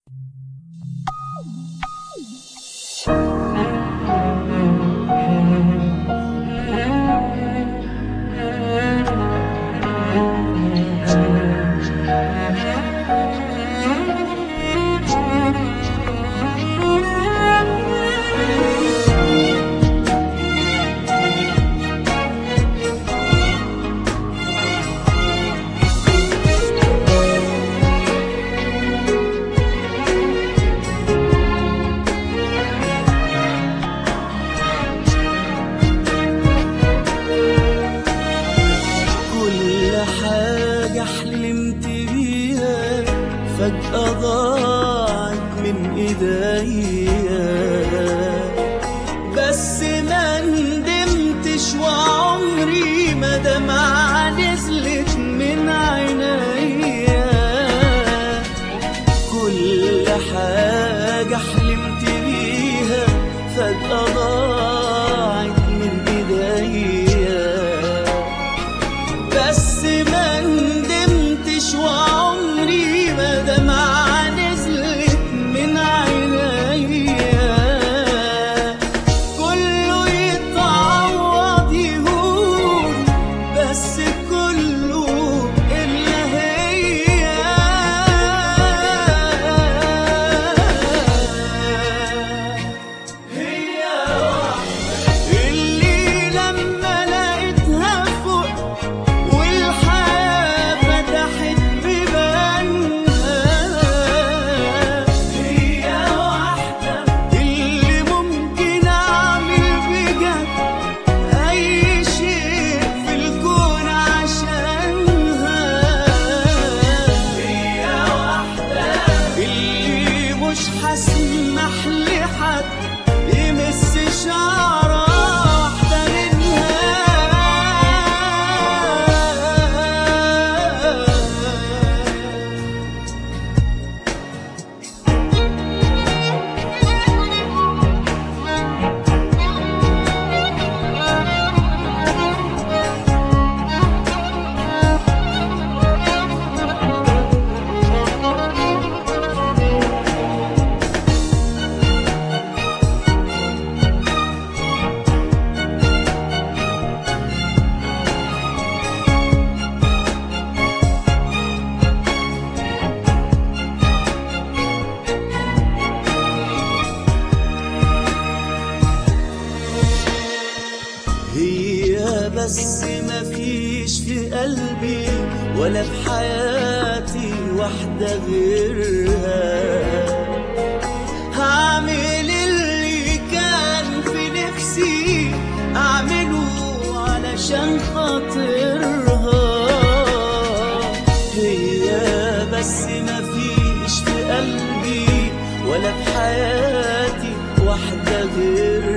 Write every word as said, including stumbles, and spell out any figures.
حلمت بيها فجأة ضاعت من ايديا، بس ما ندمتش وعمري ما دمعة نزلت من عينيا. كل حاجة حلمت بيها فجأة ضاعت من ايديا، بس ما ندمتش وعمري ما دمعة نزلت من عينيا. كله يتعوض يهون بس كله إلا هي. هي واحدة اللي لما لقيتها فوق والحياة فتحت بيبانها. هي واحدة اللي ممكن أعمل بجد أي شيء في الكون عشانها. هي واحدة اللي مش هسمح لحد يمس شعرة واحدة منها. هي بس مفيش في قلبي ولا في حياتي واحدة غيرها. هعمل اللي كان في نفسي أعمله علشان خاطرها. هي بس مفيش في قلبي ولا في حياتي واحدة غيرها.